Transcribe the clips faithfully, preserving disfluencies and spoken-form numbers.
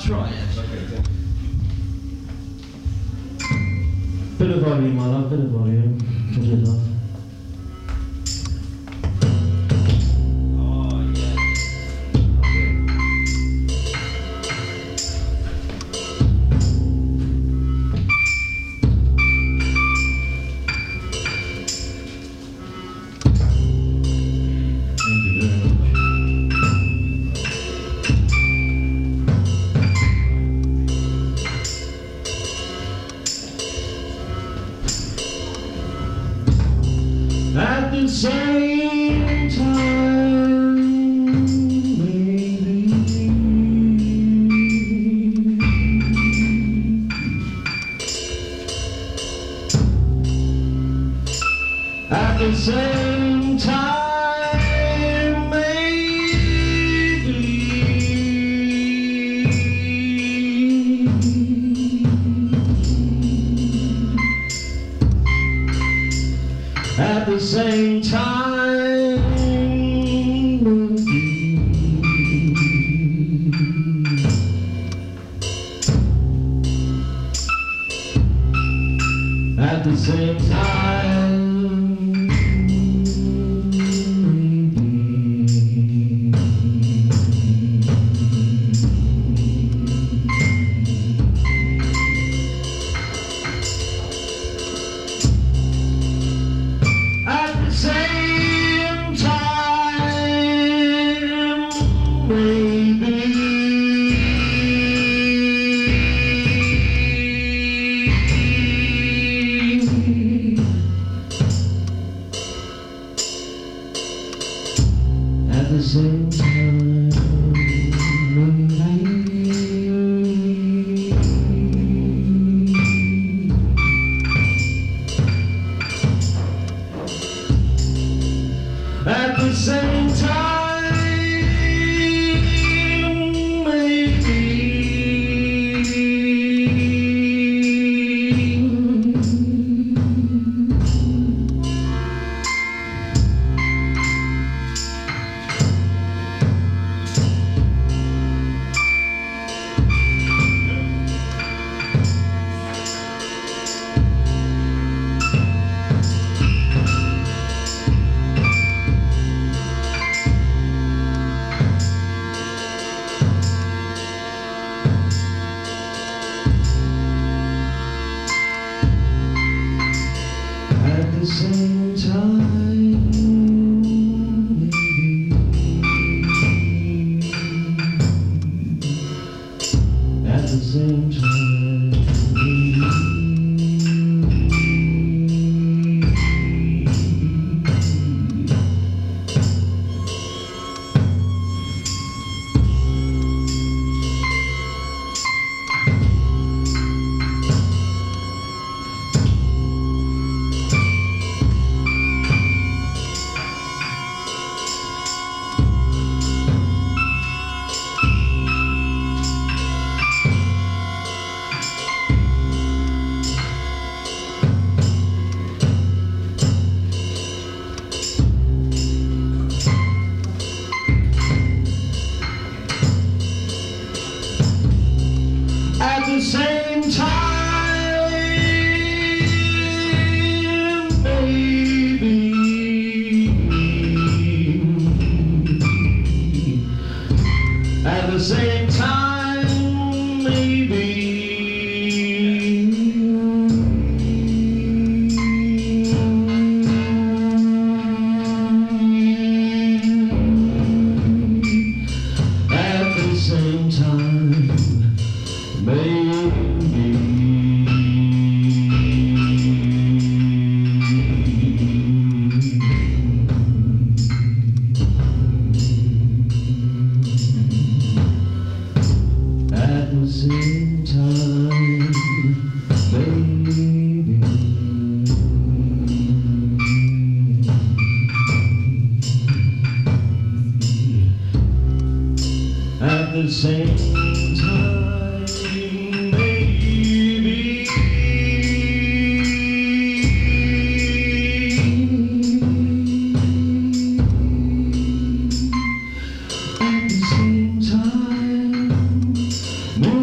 try it. Okay, thank you. Bit of volume, my love, bit of volume. Bit of love. Oh, yeah. Thank you very much. At the same time, maybe. At the same time, maybe. At the same time, at the same time, at the same time, maybe. At the same time, maybe. At the same time, maybe. At the same time, maybe. At the same time, maybe. At the same time, maybe. At the same time, maybe. At the same time, maybe. At the same time, maybe. At the same time, maybe. At the same time, maybe.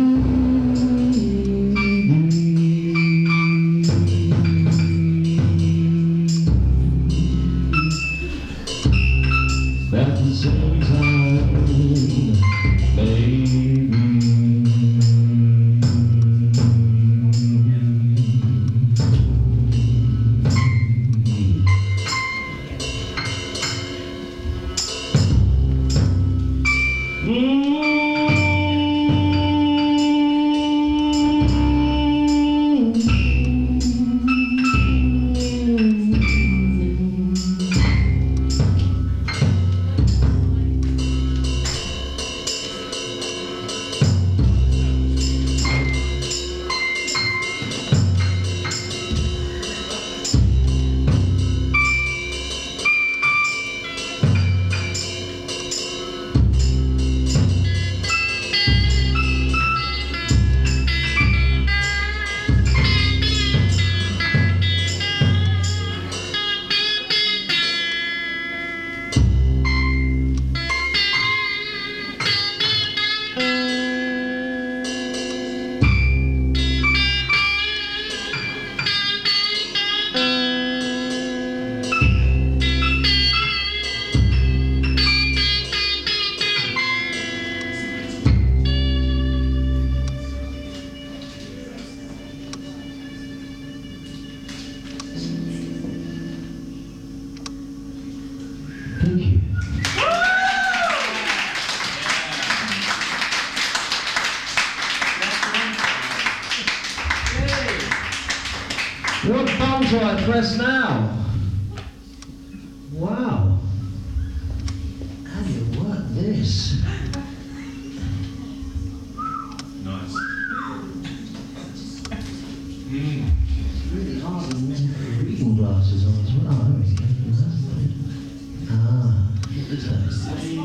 That's right, press now. Wow. How do you work this? Nice. Mm. It's really hard when men put reading glasses on as well. Oh, there we go. Ah, look at that.